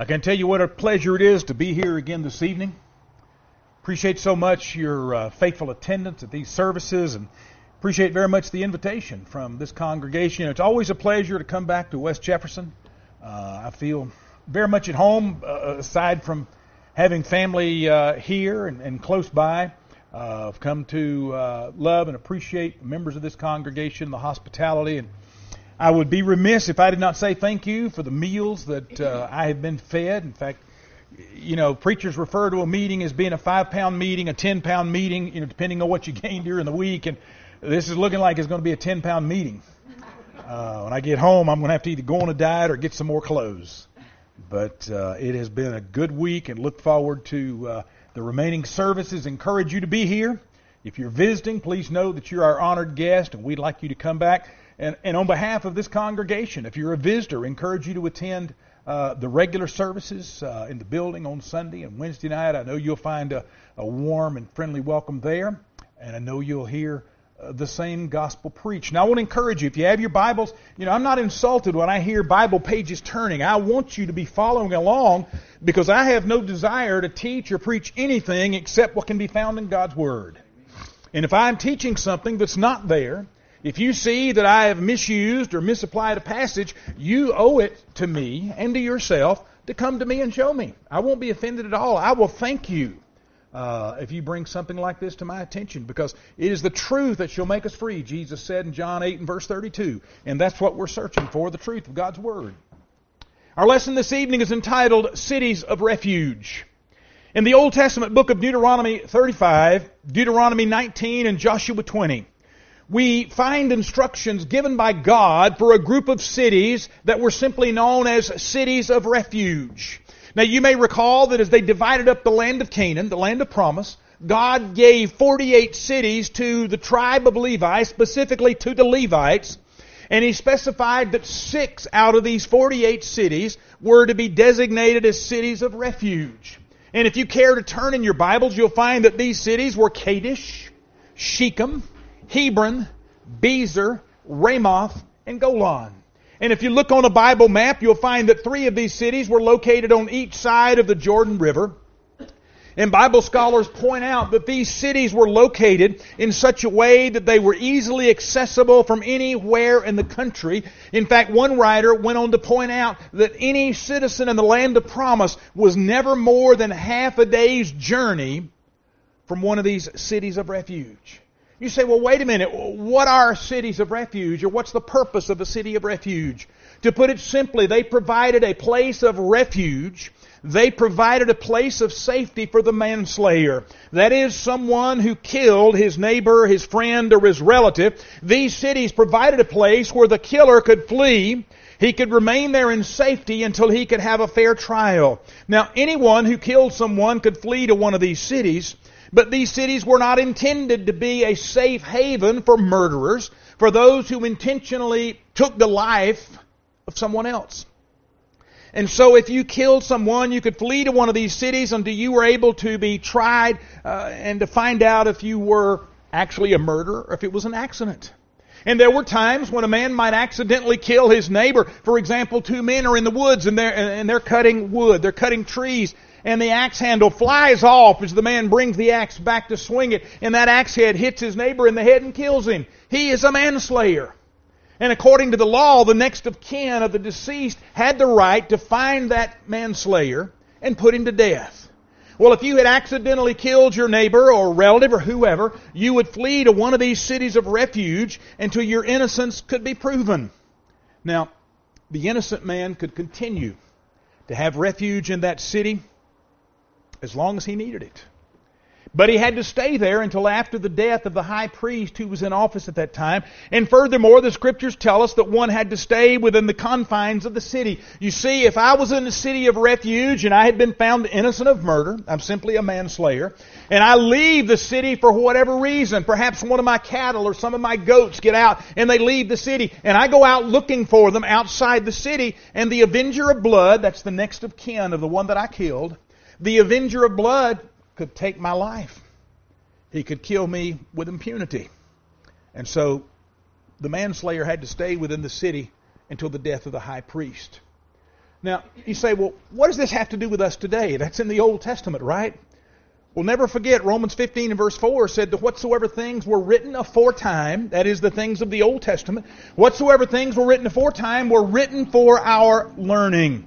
I can tell you what a pleasure it is to be here again this evening. Appreciate so much your faithful attendance at these services, and appreciate very much the invitation from this congregation. It's always a pleasure to come back to West Jefferson. I feel very much at home, aside from having family here and close by. I've come to love and appreciate members of this congregation, the hospitality, and I would be remiss if I did not say thank you for the meals that I have been fed. In fact, you know, preachers refer to a meeting as being a 5-pound meeting, a 10-pound meeting, you know, depending on what you gained during the week. And this is looking like it's going to be a 10-pound meeting. When I get home, I'm going to have to either go on a diet or get some more clothes. But it has been a good week, and look forward to the remaining services. Encourage you to be here. If you're visiting, please know that you're our honored guest, and we'd like you to come back. And on behalf of this congregation, if you're a visitor, I encourage you to attend the regular services in the building on Sunday and Wednesday night. I know you'll find a warm and friendly welcome there, and I know you'll hear the same gospel preached. Now, I want to encourage you, if you have your Bibles, you know, I'm not insulted when I hear Bible pages turning. I want you to be following along, because I have no desire to teach or preach anything except what can be found in God's Word. And if I'm teaching something that's not there, if you see that I have misused or misapplied a passage, you owe it to me and to yourself to come to me and show me. I won't be offended at all. I will thank you if you bring something like this to my attention, because it is the truth that shall make us free, Jesus said in John 8 and verse 32. And that's what we're searching for, the truth of God's Word. Our lesson this evening is entitled Cities of Refuge. In the Old Testament book of Deuteronomy 35, Deuteronomy 19, and Joshua 20, we find instructions given by God for a group of cities that were simply known as cities of refuge. Now, you may recall that as they divided up the land of Canaan, the land of promise, God gave 48 cities to the tribe of Levi, specifically to the Levites, and He specified that 6 out of these 48 cities were to be designated as cities of refuge. And if you care to turn in your Bibles, you'll find that these cities were Kadesh, Shechem, Hebron, Bezer, Ramoth, and Golan. And if you look on a Bible map, you'll find that 3 of these cities were located on each side of the Jordan River. And Bible scholars point out that these cities were located in such a way that they were easily accessible from anywhere in the country. In fact, one writer went on to point out that any citizen in the land of promise was never more than half a day's journey from one of these cities of refuge. You say, well, wait a minute, what are cities of refuge, or what's the purpose of a city of refuge? To put it simply, they provided a place of refuge. They provided a place of safety for the manslayer. That is, someone who killed his neighbor, his friend, or his relative. These cities provided a place where the killer could flee. He could remain there in safety until he could have a fair trial. Now, anyone who killed someone could flee to one of these cities. But these cities were not intended to be a safe haven for murderers, for those who intentionally took the life of someone else. And so if you killed someone, you could flee to one of these cities until you were able to be tried and to find out if you were actually a murderer or if it was an accident. And there were times when a man might accidentally kill his neighbor. For example, 2 men are in the woods and they're cutting wood, they're cutting trees. And the axe handle flies off as the man brings the axe back to swing it. And that axe head hits his neighbor in the head and kills him. He is a manslayer. And according to the law, the next of kin of the deceased had the right to find that manslayer and put him to death. Well, if you had accidentally killed your neighbor or relative or whoever, you would flee to one of these cities of refuge until your innocence could be proven. Now, the innocent man could continue to have refuge in that city as long as he needed it. But he had to stay there until after the death of the high priest who was in office at that time. And furthermore, the Scriptures tell us that one had to stay within the confines of the city. You see, if I was in a city of refuge and I had been found innocent of murder, I'm simply a manslayer, and I leave the city for whatever reason, perhaps one of my cattle or some of my goats get out and they leave the city, and I go out looking for them outside the city, and the avenger of blood, that's the next of kin of the one that I killed, the avenger of blood could take my life. He could kill me with impunity. And so the manslayer had to stay within the city until the death of the high priest. Now, you say, well, what does this have to do with us today? That's in the Old Testament, right? Well, never forget, Romans 15 and verse 4 said that whatsoever things were written aforetime, that is the things of the Old Testament, whatsoever things were written aforetime were written for our learning.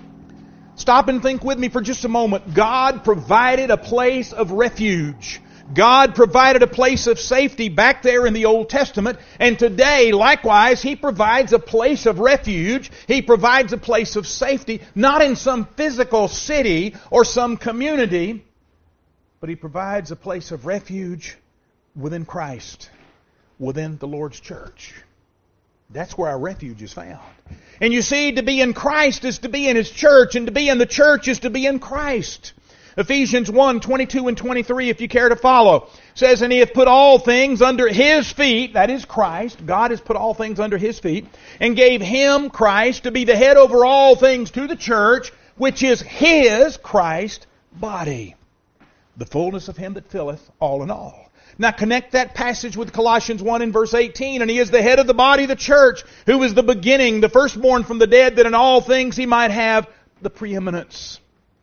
Stop and think with me for just a moment. God provided a place of refuge. God provided a place of safety back there in the Old Testament, and today, likewise, He provides a place of refuge. He provides a place of safety, not in some physical city or some community, but He provides a place of refuge within Christ, within the Lord's church. That's where our refuge is found. And you see, to be in Christ is to be in His church, and to be in the church is to be in Christ. Ephesians 1, 22 and 23, if you care to follow, says, and He hath put all things under His feet, that is Christ. God has put all things under His feet, and gave Him, Christ, to be the head over all things to the church, which is His, Christ, body. The fullness of Him that filleth all in all. Now connect that passage with Colossians 1 and verse 18. And He is the head of the body, the church, who is the beginning, the firstborn from the dead, that in all things He might have the preeminence.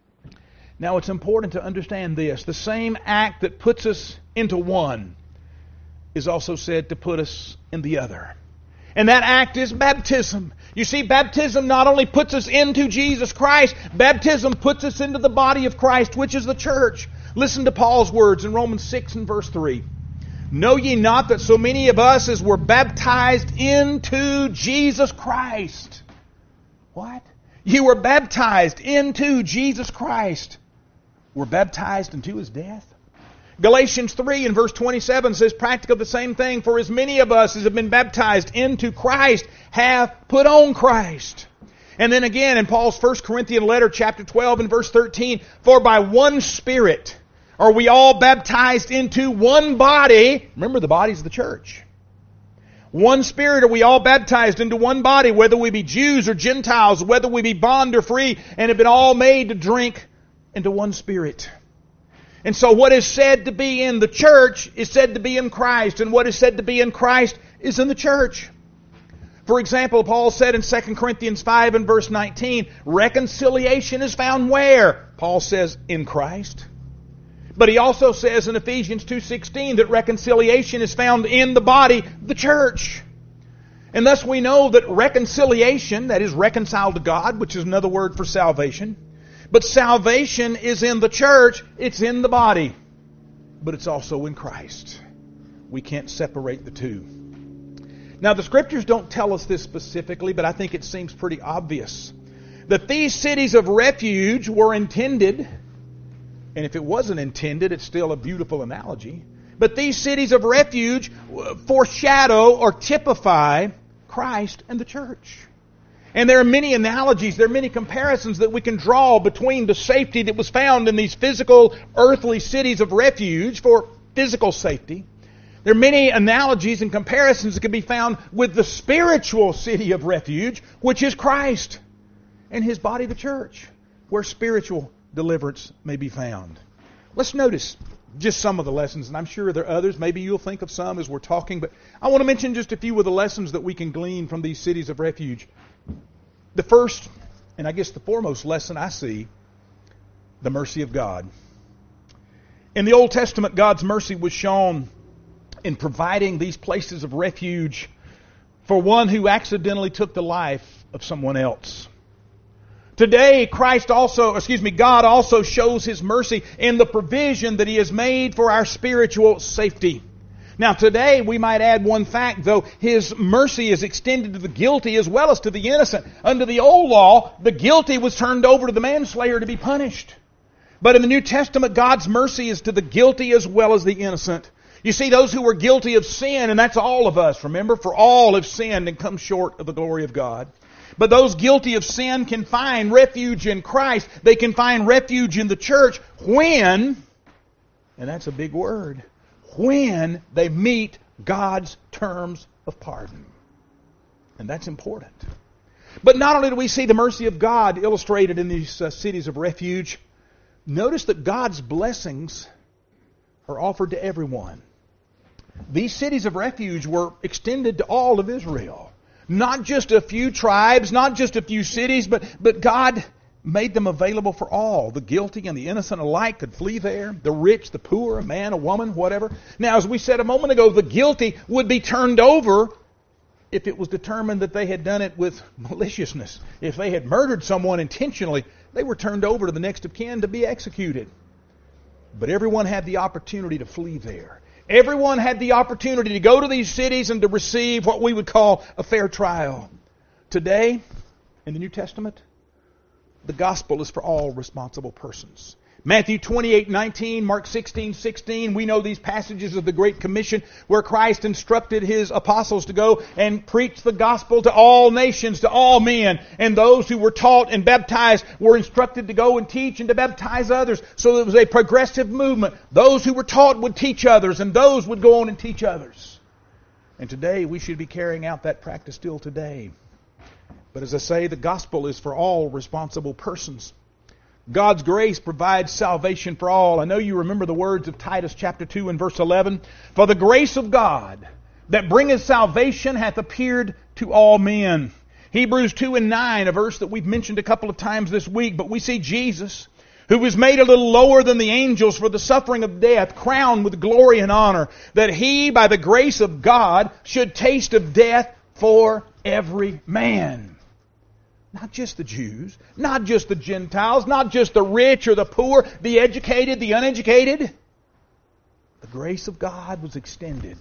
Now it's important to understand this. The same act that puts us into one is also said to put us in the other. And that act is baptism. You see, baptism not only puts us into Jesus Christ, baptism puts us into the body of Christ, which is the church. Listen to Paul's words in Romans 6 and verse 3. Know ye not that so many of us as were baptized into Jesus Christ? What? You were baptized into Jesus Christ. Were baptized into His death? Galatians 3 and verse 27 says practically the same thing. For as many of us as have been baptized into Christ have put on Christ. And then again in Paul's 1 Corinthians letter, chapter 12 and verse 13, for by one Spirit are we all baptized into one body. Remember, the body is the church. One Spirit are we all baptized into one body, whether we be Jews or Gentiles, whether we be bond or free, and have been all made to drink into one Spirit. And so what is said to be in the church is said to be in Christ, and what is said to be in Christ is in the church. For example, Paul said in 2 Corinthians 5 and verse 19, reconciliation is found where? Paul says, in Christ. But he also says in Ephesians 2:16 that reconciliation is found in the body, the church. And thus we know that reconciliation, that is reconciled to God, which is another word for salvation. But salvation is in the church, it's in the body. But it's also in Christ. We can't separate the two. Now the Scriptures don't tell us this specifically, but I think it seems pretty obvious. That these cities of refuge were intended, and if it wasn't intended, it's still a beautiful analogy. But these cities of refuge foreshadow or typify Christ and the church. And there are many analogies, there are many comparisons that we can draw between the safety that was found in these physical, earthly cities of refuge for physical safety. There are many analogies and comparisons that can be found with the spiritual city of refuge, which is Christ and His body, the church, where spiritual deliverance may be found. Let's notice just some of the lessons, and I'm sure there are others. Maybe you'll think of some as we're talking, but I want to mention just a few of the lessons that we can glean from these cities of refuge. The first, and I guess the foremost lesson I see, the mercy of God. In the Old Testament, God's mercy was shown in providing these places of refuge for one who accidentally took the life of someone else. Today, God also shows His mercy in the provision that He has made for our spiritual safety. Now today, we might add one fact, though, His mercy is extended to the guilty as well as to the innocent. Under the old law, the guilty was turned over to the manslayer to be punished. But in the New Testament, God's mercy is to the guilty as well as the innocent. You see, those who were guilty of sin, and that's all of us, remember, for all have sinned and come short of the glory of God. But those guilty of sin can find refuge in Christ. They can find refuge in the church when, and that's a big word, when they meet God's terms of pardon. And that's important. But not only do we see the mercy of God illustrated in these cities of refuge, notice that God's blessings are offered to everyone. These cities of refuge were extended to all of Israel. not just a few tribes, not just a few cities, but God made them available for all. The guilty and the innocent alike could flee there. The rich, the poor, a man, a woman, whatever. Now, as we said a moment ago, the guilty would be turned over if it was determined that they had done it with maliciousness. If they had murdered someone intentionally, they were turned over to the next of kin to be executed. But everyone had the opportunity to flee there. Everyone had the opportunity to go to these cities and to receive what we would call a fair trial. Today, in the New Testament, the gospel is for all responsible persons. Matthew 28:19, Mark 16:16, we know these passages of the Great Commission where Christ instructed His apostles to go and preach the gospel to all nations, to all men. And those who were taught and baptized were instructed to go and teach and to baptize others. So it was a progressive movement. Those who were taught would teach others, and those would go on and teach others. And today we should be carrying out that practice still today. But as I say, the gospel is for all responsible persons. God's grace provides salvation for all. I know you remember the words of Titus chapter 2 and verse 11. For the grace of God that bringeth salvation hath appeared to all men. Hebrews 2 and 9, a verse that we've mentioned a couple of times this week. But we see Jesus, who was made a little lower than the angels for the suffering of death, crowned with glory and honor, that He, by the grace of God, should taste of death for every man. Not just the Jews, not just the Gentiles, not just the rich or the poor, the educated, the uneducated. The grace of God was extended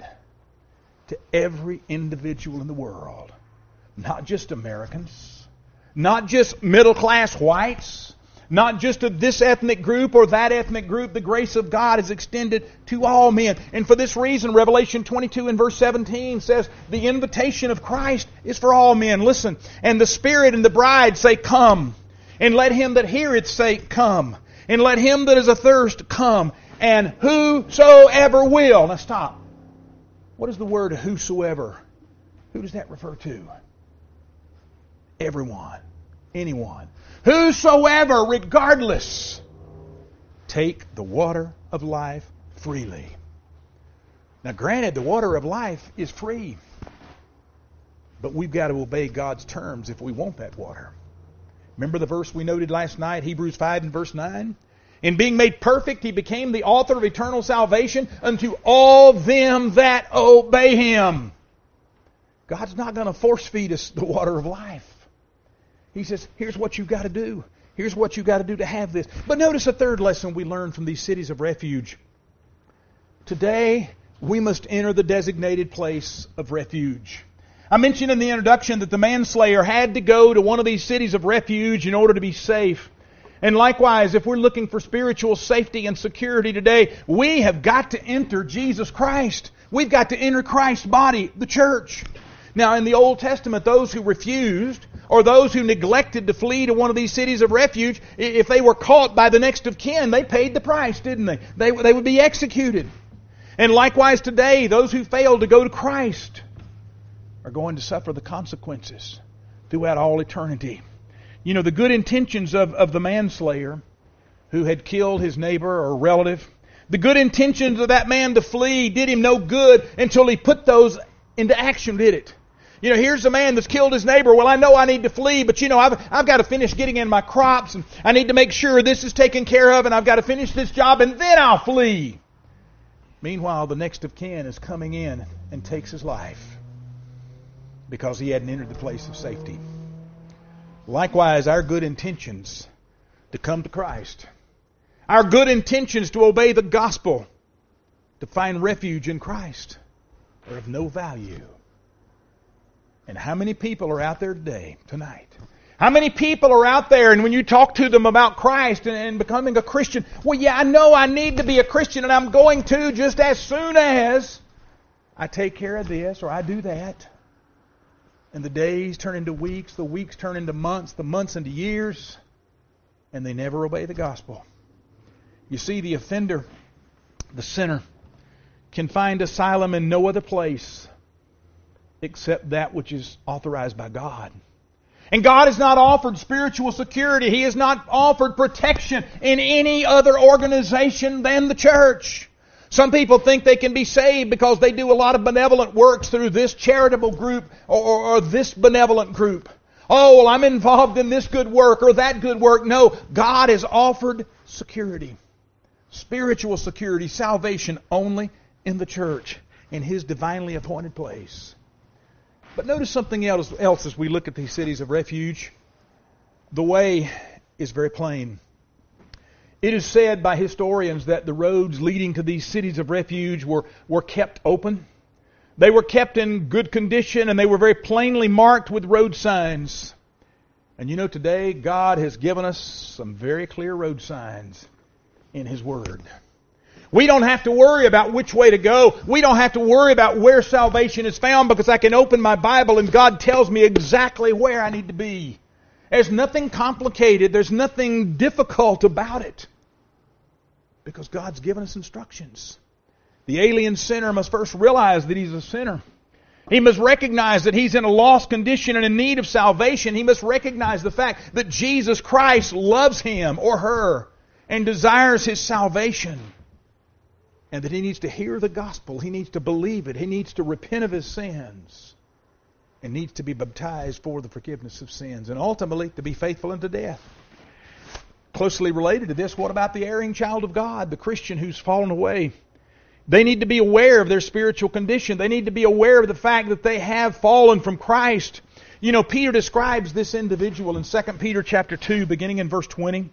to every individual in the world. Not just Americans, not just middle-class whites, not just to this ethnic group or that ethnic group. The grace of God is extended to all men. And for this reason, Revelation 22 and verse 17 says, the invitation of Christ is for all men. Listen, and the Spirit and the bride say, come. And let him that heareth say, come. And let him that is athirst come. And whosoever will. Now stop. What is the word whosoever? Who does that refer to? Everyone. Anyone. Whosoever, regardless, take the water of life freely. Now granted, the water of life is free. But we've got to obey God's terms if we want that water. Remember the verse we noted last night, Hebrews 5 and verse 9? In being made perfect, He became the author of eternal salvation unto all them that obey Him. God's not going to force feed us the water of life. He says, here's what you've got to do. Here's what you've got to do to have this. But notice a third lesson we learn from these cities of refuge. Today, we must enter the designated place of refuge. I mentioned in the introduction that the manslayer had to go to one of these cities of refuge in order to be safe. And likewise, if we're looking for spiritual safety and security today, we have got to enter Jesus Christ. We've got to enter Christ's body, the church. Now, in the Old Testament, those who refused or those who neglected to flee to one of these cities of refuge, if they were caught by the next of kin, they paid the price, didn't they? They would be executed. And likewise today, those who failed to go to Christ are going to suffer the consequences throughout all eternity. You know, the good intentions of the manslayer who had killed his neighbor or relative, the good intentions of that man to flee did him no good until he put those into action, did it? You know, here's a man that's killed his neighbor. Well, I know I need to flee, but you know, I've got to finish getting in my crops, and I need to make sure this is taken care of, and I've got to finish this job, and then I'll flee. Meanwhile, the next of kin is coming in and takes his life because he hadn't entered the place of safety. Likewise, our good intentions to come to Christ, our good intentions to obey the gospel, to find refuge in Christ, are of no value. And how many people are out there today, tonight? How many people are out there, and when you talk to them about Christ and becoming a Christian, well, yeah, I know I need to be a Christian, and I'm going to just as soon as I take care of this or I do that. And the days turn into weeks, the weeks turn into months, the months into years, and they never obey the gospel. You see, the offender, the sinner, can find asylum in no other place except that which is authorized by God. And God has not offered spiritual security. He has not offered protection in any other organization than the church. Some people think they can be saved because they do a lot of benevolent works through this charitable group or this benevolent group. Oh, well, I'm involved in this good work or that good work. No, God has offered security, spiritual security, salvation only in the church, in His divinely appointed place. But notice something else as we look at these cities of refuge. The way is very plain. It is said by historians that the roads leading to these cities of refuge were kept open. They were kept in good condition, and they were very plainly marked with road signs. And you know, today God has given us some very clear road signs in His Word. We don't have to worry about which way to go. We don't have to worry about where salvation is found, because I can open my Bible and God tells me exactly where I need to be. There's nothing complicated. There's nothing difficult about it, because God's given us instructions. The alien sinner must first realize that he's a sinner. He must recognize that he's in a lost condition and in need of salvation. He must recognize the fact that Jesus Christ loves him or her and desires his salvation, and that he needs to hear the gospel. He needs to believe it. He needs to repent of his sins, and needs to be baptized for the forgiveness of sins, and ultimately to be faithful unto death. Closely related to this, what about the erring child of God, the Christian who's fallen away? They need to be aware of their spiritual condition. They need to be aware of the fact that they have fallen from Christ. You know, Peter describes this individual in 2 Peter chapter 2, beginning in verse 20.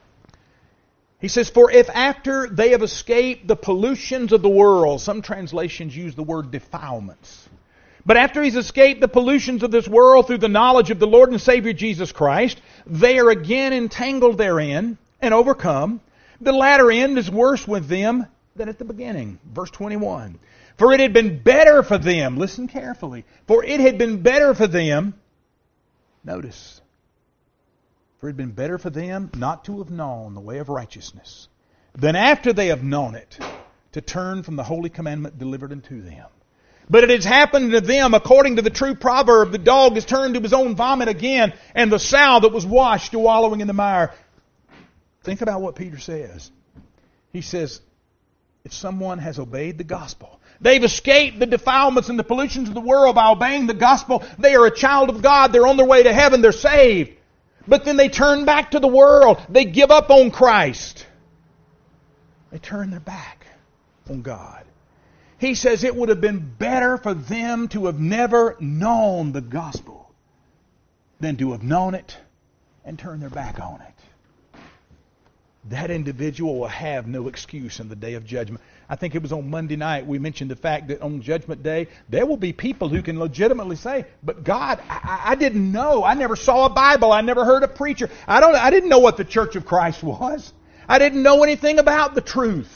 He says, "For if after they have escaped the pollutions of the world," some translations use the word defilements, but after he's escaped the pollutions of this world through the knowledge of the Lord and Savior Jesus Christ, they are again entangled therein and overcome. The latter end is worse with them than at the beginning. Verse 21. "For it had been better for them," listen carefully, "for it had been better for them," notice, "for it had been better for them not to have known the way of righteousness, than after they have known it, to turn from the holy commandment delivered unto them. But it has happened to them according to the true proverb, the dog is turned to his own vomit again, and the sow that was washed to wallowing in the mire." Think about what Peter says. He says, if someone has obeyed the gospel, they've escaped the defilements and the pollutions of the world by obeying the gospel, they are a child of God, they're on their way to heaven, they're saved. But then they turn back to the world. They give up on Christ. They turn their back on God. He says it would have been better for them to have never known the gospel than to have known it and turn their back on it. That individual will have no excuse in the day of judgment. I think it was on Monday night we mentioned the fact that on Judgment Day, there will be people who can legitimately say, "But God, I didn't know. I never saw a Bible. I never heard a preacher. I didn't know what the Church of Christ was. I didn't know anything about the truth."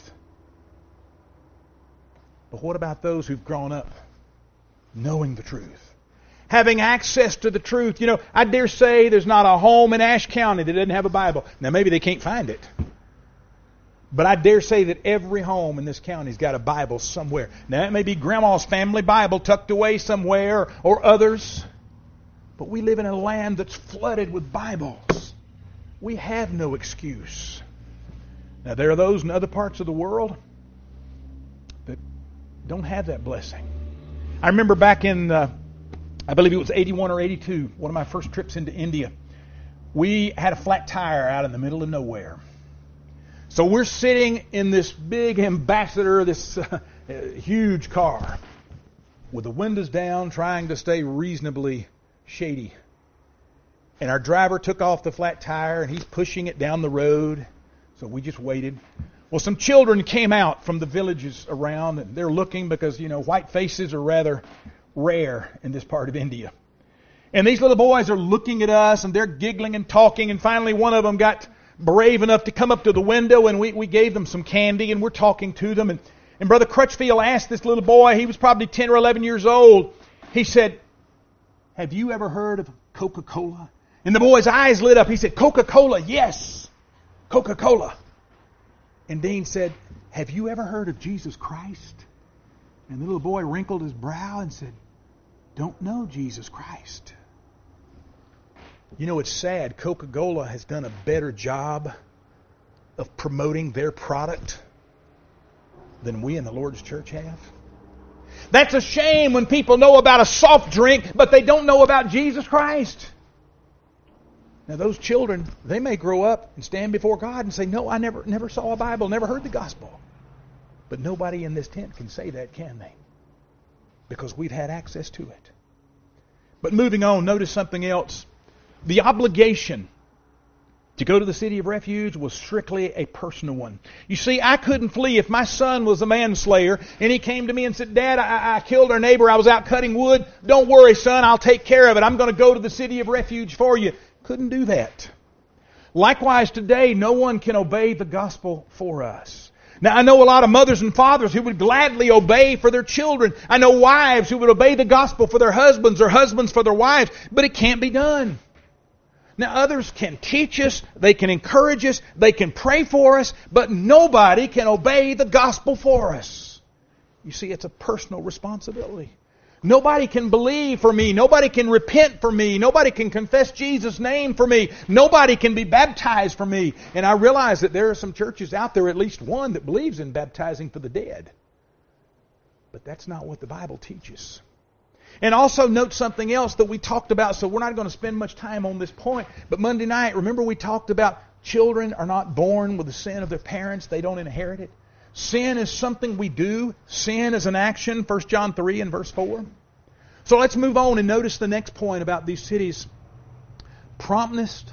But what about those who've grown up knowing the truth, having access to the truth? You know, I dare say there's not a home in Ashe County that doesn't have a Bible. Now, maybe they can't find it, but I dare say that every home in this county's got a Bible somewhere. Now, it may be Grandma's family Bible tucked away somewhere or others, but we live in a land that's flooded with Bibles. We have no excuse. Now, there are those in other parts of the world that don't have that blessing. I remember back in, I believe it was 81 or 82, one of my first trips into India. We had a flat tire out in the middle of nowhere. So we're sitting in this big Ambassador, this huge car, with the windows down, trying to stay reasonably shady. And our driver took off the flat tire, and he's pushing it down the road. So we just waited. Well, some children came out from the villages around, and they're looking because, you know, white faces are rather rare in this part of India. And these little boys are looking at us, and they're giggling and talking, and finally one of them got brave enough to come up to the window, and we gave them some candy, and we're talking to them. And Brother Crutchfield asked this little boy, he was probably 10 or 11 years old, he said, "Have you ever heard of Coca-Cola?" And the boy's eyes lit up. He said, "Coca-Cola, yes, Coca-Cola." And Dean said, "Have you ever heard of Jesus Christ?" And the little boy wrinkled his brow and said, "Don't know Jesus Christ." You know, it's sad. Coca-Cola has done a better job of promoting their product than we in the Lord's church have? That's a shame when people know about a soft drink, but they don't know about Jesus Christ. Now those children, they may grow up and stand before God and say, no, I never saw a Bible, never heard the gospel. But nobody in this tent can say that, can they? Because we've had access to it. But moving on, notice something else. The obligation to go to the city of refuge was strictly a personal one. You see, I couldn't flee if my son was a manslayer and he came to me and said, Dad, I killed our neighbor. I was out cutting wood. Don't worry, son. I'll take care of it. I'm going to go to the city of refuge for you. Couldn't do that. Likewise, today, no one can obey the gospel for us. Now, I know a lot of mothers and fathers who would gladly obey for their children. I know wives who would obey the gospel for their husbands or husbands for their wives, but it can't be done. Now, others can teach us, they can encourage us, they can pray for us, but nobody can obey the gospel for us. You see, it's a personal responsibility. Nobody can believe for me. Nobody can repent for me. Nobody can confess Jesus' name for me. Nobody can be baptized for me. And I realize that there are some churches out there, at least one, that believes in baptizing for the dead. But that's not what the Bible teaches. And also note something else that we talked about, so we're not going to spend much time on this point. But Monday night, remember we talked about children are not born with the sin of their parents. They don't inherit it. Sin is something we do. Sin is an action, 1 John 3 and verse 4. So let's move on and notice the next point about these cities. Promptness,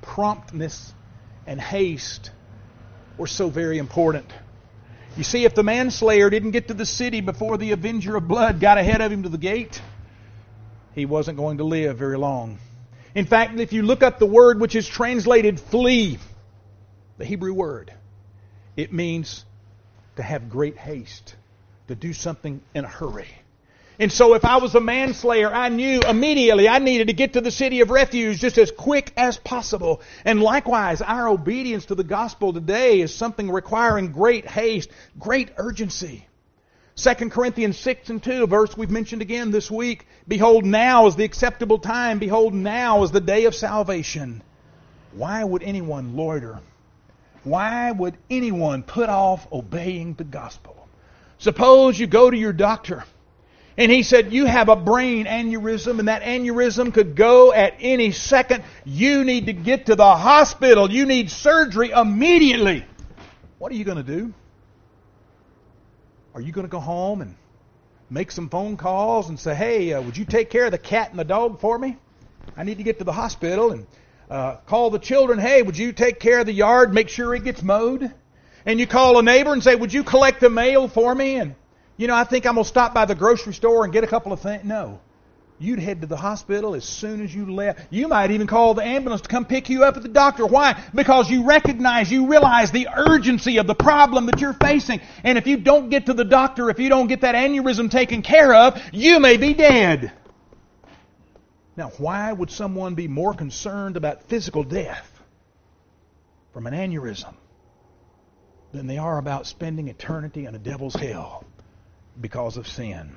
and haste were so very important. You see, if the manslayer didn't get to the city before the avenger of blood got ahead of him to the gate, he wasn't going to live very long. In fact, if you look up the word which is translated flee, the Hebrew word, it means to have great haste, to do something in a hurry. And so if I was a manslayer, I knew immediately I needed to get to the city of refuge just as quick as possible. And likewise, our obedience to the gospel today is something requiring great haste, great urgency. 2 Corinthians 6 and 2, a verse we've mentioned again this week. Behold, now is the acceptable time. Behold, now is the day of salvation. Why would anyone loiter? Why would anyone put off obeying the gospel? Suppose you go to your doctor and he said, you have a brain aneurysm and that aneurysm could go at any second. You need to get to the hospital. You need surgery immediately. What are you going to do? Are you going to go home and make some phone calls and say, hey, would you take care of the cat and the dog for me? I need to get to the hospital. And call the children, hey, would you take care of the yard, make sure it gets mowed? And you call a neighbor and say, would you collect the mail for me? And, I think I'm going to stop by the grocery store and get a couple of things. No. You'd head to the hospital as soon as you left. You might even call the ambulance to come pick you up at the doctor. Why? Because you realize the urgency of the problem that you're facing. And if you don't get to the doctor, if you don't get that aneurysm taken care of, you may be dead. Now, why would someone be more concerned about physical death from an aneurysm than they are about spending eternity in a devil's hell because of sin?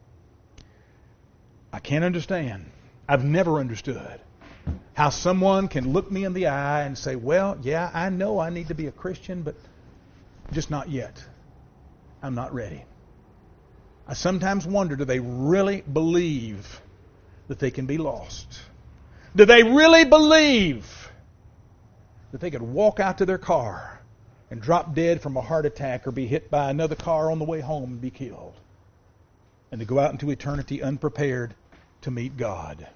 I can't understand. I've never understood how someone can look me in the eye and say, well, yeah, I know I need to be a Christian, but just not yet. I'm not ready. I sometimes wonder, do they really believe that they can be lost? Do they really believe that they could walk out to their car and drop dead from a heart attack or be hit by another car on the way home and be killed? And to go out into eternity unprepared to meet God?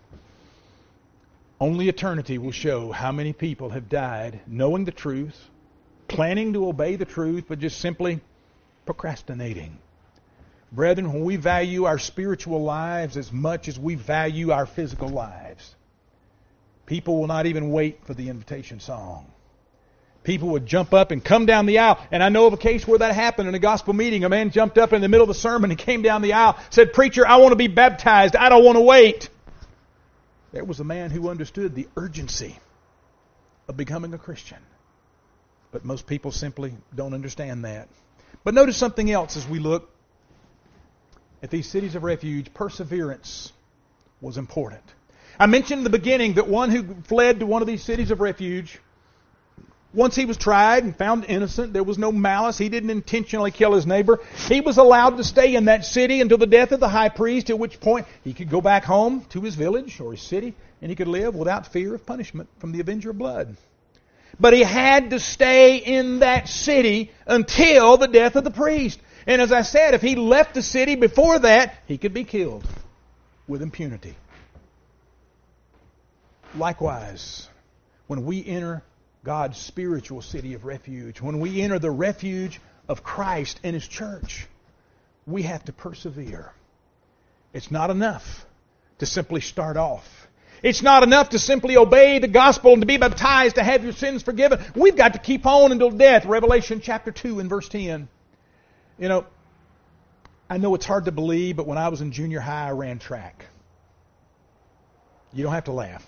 Only eternity will show how many people have died knowing the truth, planning to obey the truth, but just simply procrastinating. Brethren, when we value our spiritual lives as much as we value our physical lives, people will not even wait for the invitation song. People would jump up and come down the aisle. And I know of a case where that happened in a gospel meeting. A man jumped up in the middle of the sermon and came down the aisle, said, preacher, I want to be baptized. I don't want to wait. There was a man who understood the urgency of becoming a Christian. But most people simply don't understand that. But notice something else as we look at these cities of refuge. Perseverance was important. I mentioned in the beginning that one who fled to one of these cities of refuge Once he was tried and found innocent, there was no malice, he didn't intentionally kill his neighbor, he was allowed to stay in that city until the death of the high priest, at which point he could go back home to his village or his city, and he could live without fear of punishment from the avenger of blood. But he had to stay in that city until the death of the priest. And as I said, if he left the city before that, he could be killed with impunity. Likewise, when we enter God's spiritual city of refuge, when we enter the refuge of Christ and His church, we have to persevere. It's not enough to simply start off. It's not enough to simply obey the gospel and to be baptized to have your sins forgiven. We've got to keep on until death. Revelation chapter 2 and verse 10. You know, I know it's hard to believe, but when I was in junior high, I ran track. You don't have to laugh.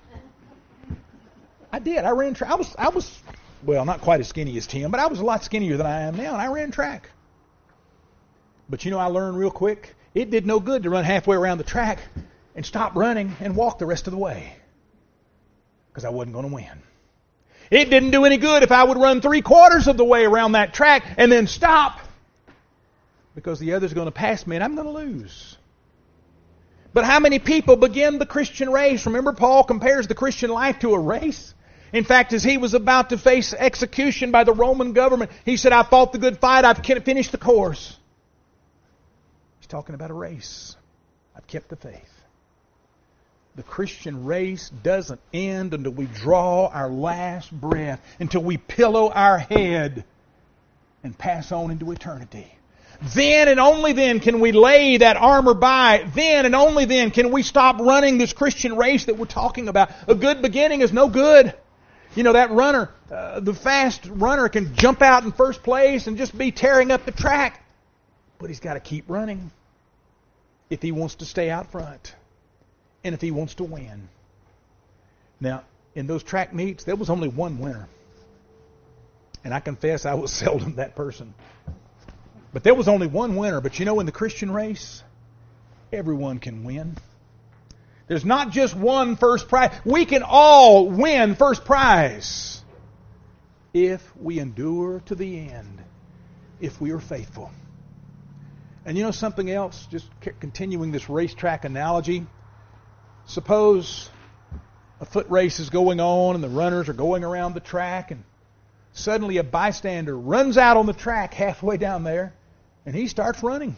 I did. I ran track. I was, well, not quite as skinny as Tim, but I was a lot skinnier than I am now, and I ran track. But you know, I learned real quick, it did no good to run halfway around the track and stop running and walk the rest of the way, because I wasn't going to win. It didn't do any good if I would run 3/4 of the way around that track and then stop, because the others are going to pass me and I'm going to lose. But how many people begin the Christian race? Remember, Paul compares the Christian life to a race. In fact, as he was about to face execution by the Roman government, he said, "I fought the good fight, I've finished the course." He's talking about a race. I've kept the faith. The Christian race doesn't end until we draw our last breath, until we pillow our head and pass on into eternity. Then and only then can we lay that armor by. Then and only then can we stop running this Christian race that we're talking about. A good beginning is no good. You know, that runner, the fast runner can jump out in first place and just be tearing up the track. But he's got to keep running if he wants to stay out front and if he wants to win. Now, in those track meets, there was only one winner. And I confess I was seldom that person. But there was only one winner. But you know, in the Christian race, everyone can win. There's not just one first prize. We can all win first prize if we endure to the end, if we are faithful. And you know something else? Just continuing this racetrack analogy. Suppose a foot race is going on and the runners are going around the track, and suddenly a bystander runs out on the track halfway down there and he starts running.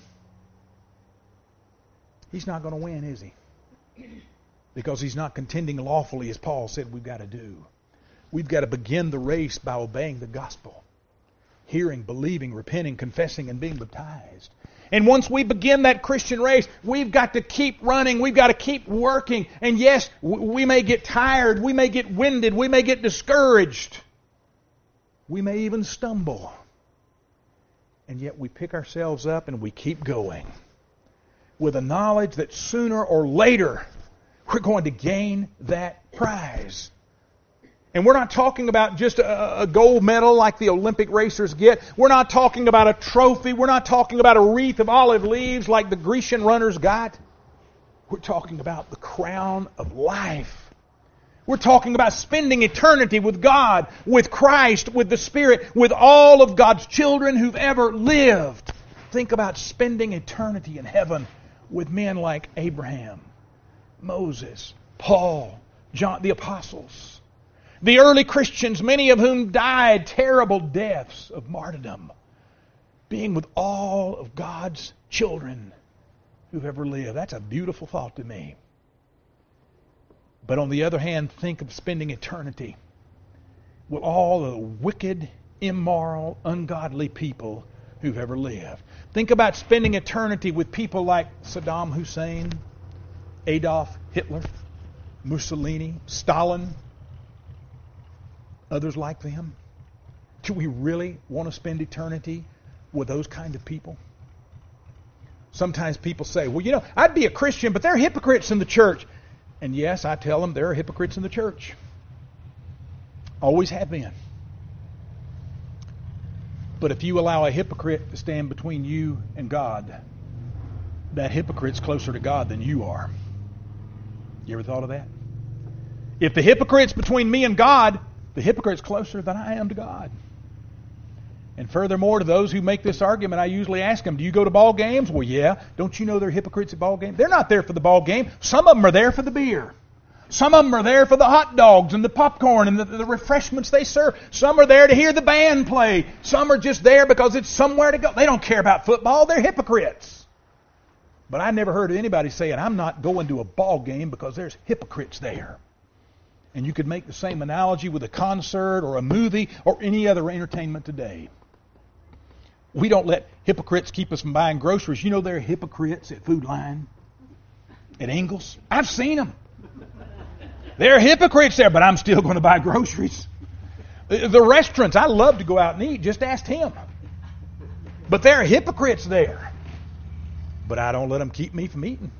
He's not going to win, is he? Because he's not contending lawfully, as Paul said we've got to do. We've got to begin the race by obeying the gospel. Hearing, believing, repenting, confessing, and being baptized. And once we begin that Christian race, we've got to keep running. We've got to keep working. And yes, we may get tired. We may get winded. We may get discouraged. We may even stumble. And yet we pick ourselves up and we keep going, with a knowledge that sooner or later we're going to gain that prize. And we're not talking about just a gold medal like the Olympic racers get. We're not talking about a trophy. We're not talking about a wreath of olive leaves like the Grecian runners got. We're talking about the crown of life. We're talking about spending eternity with God, with Christ, with the Spirit, with all of God's children who've ever lived. Think about spending eternity in heaven with men like Abraham, Moses, Paul, John, the apostles. The early Christians, many of whom died terrible deaths of martyrdom, being with all of God's children who've ever lived. That's a beautiful thought to me. But on the other hand, think of spending eternity with all the wicked, immoral, ungodly people who've ever lived. Think about spending eternity with people like Saddam Hussein, Adolf Hitler, Mussolini, Stalin, others like them. Do we really want to spend eternity with those kind of people? Sometimes people say, well, you know, I'd be a Christian, but they're hypocrites in the church. And yes, I tell them there are hypocrites in the church. Always have been. But if you allow a hypocrite to stand between you and God, that hypocrite's closer to God than you are. You ever thought of that? If the hypocrite's between me and God, The hypocrite's closer than I am to God. And furthermore, to those who make this argument, I usually ask them, do you go to ball games? Well, yeah. Don't you know they're hypocrites at ball games? They're not there for the ball game. Some of them are there for the beer. Some of them are there for the hot dogs and the popcorn and the refreshments they serve. Some are there to hear the band play. Some are just there because it's somewhere to go. They don't care about football. They're hypocrites. But I never heard of anybody saying, I'm not going to a ball game because there's hypocrites there. And you could make the same analogy with a concert or a movie or any other entertainment today. We don't let hypocrites keep us from buying groceries. You know there are hypocrites at Food Line, at Ingles. I've seen them. There are hypocrites there, but I'm still going to buy groceries. The restaurants, I love to go out and eat. Just ask him. But there are hypocrites there. But I don't let them keep me from eating.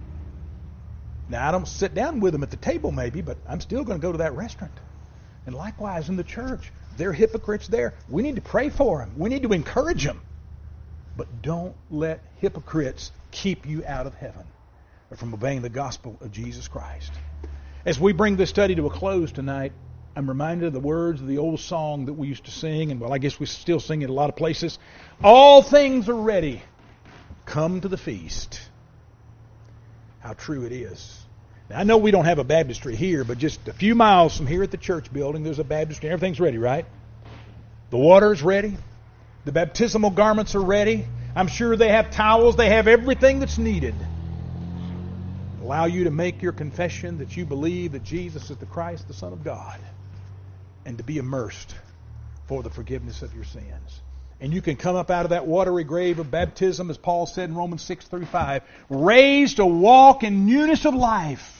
Now, I don't sit down with them at the table maybe, but I'm still going to go to that restaurant. And likewise in the church, there are hypocrites there. We need to pray for them. We need to encourage them. But don't let hypocrites keep you out of heaven or from obeying the gospel of Jesus Christ. As we bring this study to a close tonight, I'm reminded of the words of the old song that we used to sing, and well, I guess we still sing it in a lot of places. All things are ready. Come to the feast. How true it is. Now, I know we don't have a baptistry here, but just a few miles from here at the church building, there's a baptistry. Everything's ready, right? The water's ready. The baptismal garments are ready. I'm sure they have towels. They have everything that's needed. Allow you to make your confession that you believe that Jesus is the Christ, the Son of God, and to be immersed for the forgiveness of your sins. And you can come up out of that watery grave of baptism, as Paul said in Romans 6:5, raised to walk in newness of life.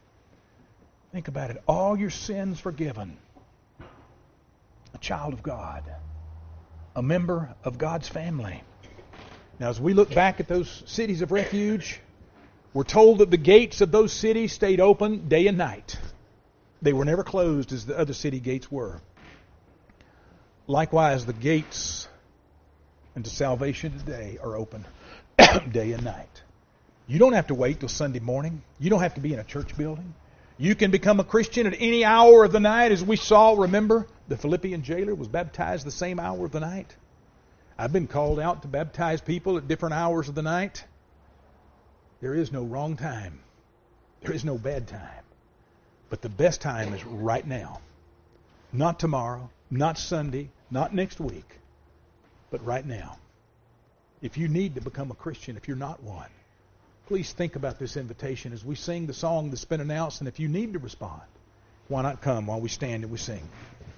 Think about it. All your sins forgiven. A child of God. A member of God's family. Now, as we look back at those cities of refuge, we're told that the gates of those cities stayed open day and night. They were never closed as the other city gates were. Likewise, the gates into salvation today are open day and night. You don't have to wait till Sunday morning. You don't have to be in a church building. You can become a Christian at any hour of the night. As we saw, remember, the Philippian jailer was baptized the same hour of the night. I've been called out to baptize people at different hours of the night. There is no wrong time. There is no bad time. But the best time is right now. Not tomorrow, not Sunday, not next week, but right now. If you need to become a Christian, if you're not one, please think about this invitation as we sing the song that's been announced. And if you need to respond, why not come while we stand and we sing?